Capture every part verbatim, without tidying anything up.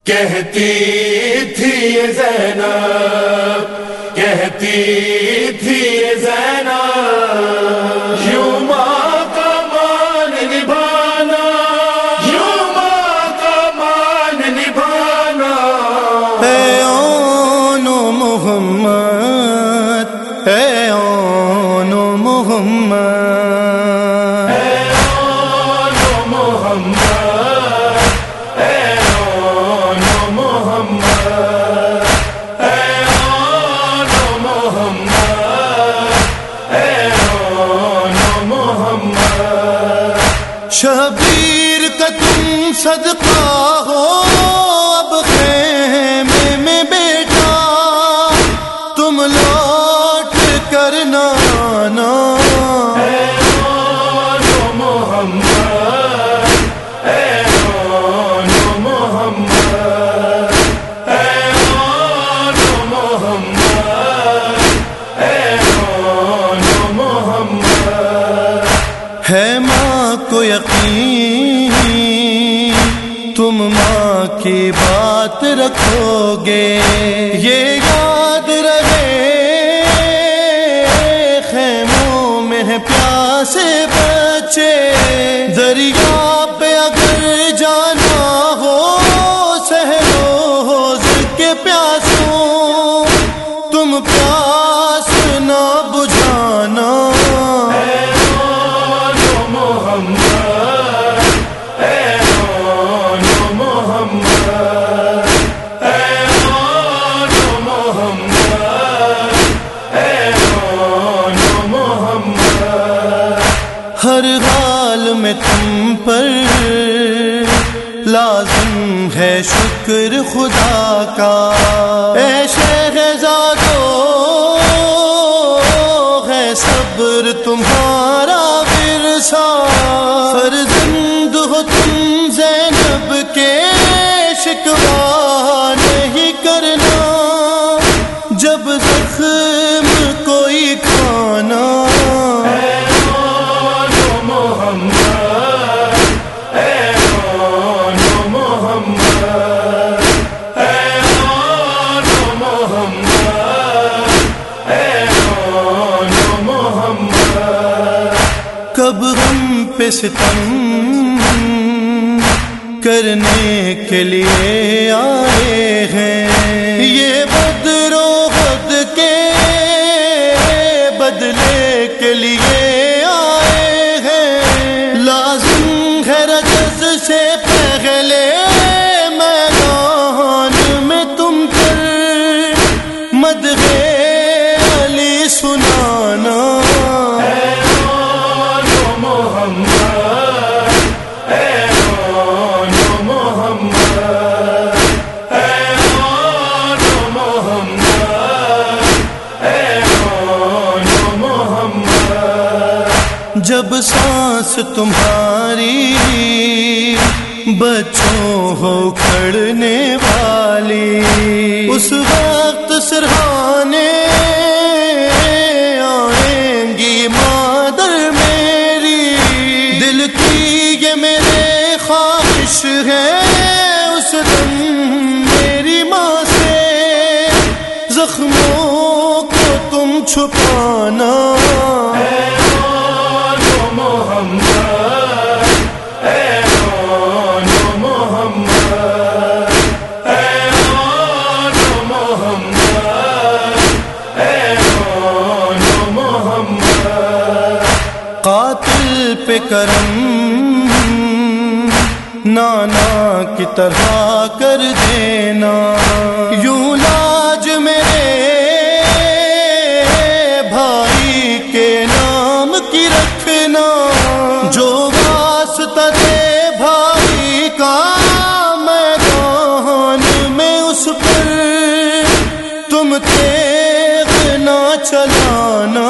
کہتی تھی یہ زینب، کہتی تھی یہ زینب، یوں ماں کا مان نبھانا، یوں ماں کا مان نبھانا۔ اے آن محمد، اے آن محمد، اے آن محمد، اے آن محمد، اے آن محمد، اے آن محمد۔ شبیر کا تم صدقہ ہو اب خیمے میں بیٹا، تم لوٹ کر نہ آنا۔ اے آن محمد، اے آن محمد، اے آن محمد، اے آن محمد۔ ہے ماں کو یقین تم ماں کی بات رکھو گے، یہ یاد رہے خیموں میں ہے پیاسے بچے، دریا پہ اگر جانا ہو سہروز کے پیاسوں، تم پیاس نہ بجھانا۔ ہر حال میں تم پر لازم ہے شکر خدا کا، اے شہزادو ہے صبر تمہارا ورثہ، فرزند ہو تم زینب کے شکوہ نہیں کرنا، جب زخم کوئی کھانا۔ کب ہم پہ ستم کرنے کے لیے آئے ہیں، یہ بدر و غد کے بدلے کے لیے آئے ہیں، لازم ہے رجز سے پہلے میدان میں تم پر مدح علی سنانا۔ جب سانس تمہاری بچوں ہو کھڑنے والی، اس وقت سرہانے آئیں گی مادر میری، دل کی یہ میرے خواہش ہے اس دم میری ماں سے زخموں کو تم چھپانا۔ قاتل پہ کرم نانا کی طرح کر دینا، یوں لاج میرے بھائی کے نام کی رکھنا، جو واسطہ دے بھائی کا میدان میں اس پر تم تیغ نہ چلانا۔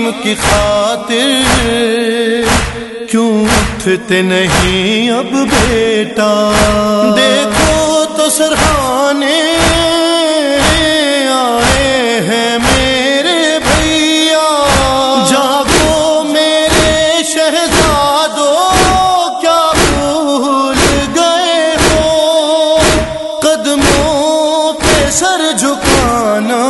کی خاطر کیوں اٹھتے نہیں اب بیٹا؟ دیکھو تو سرہانے آئے ہیں میرے بھیا، جاگو میرے شہزادو کیا بھول گئے ہو قدموں پہ سر جھکانا؟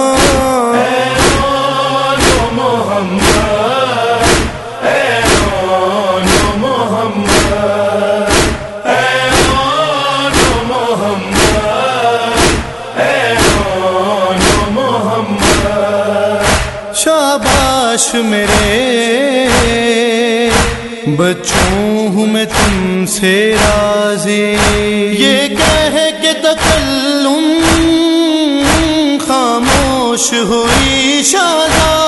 شاباش میرے بچوں ہوں میں تم سے راضی، یہ کہہ کے تکلم خاموش ہوئی شادی۔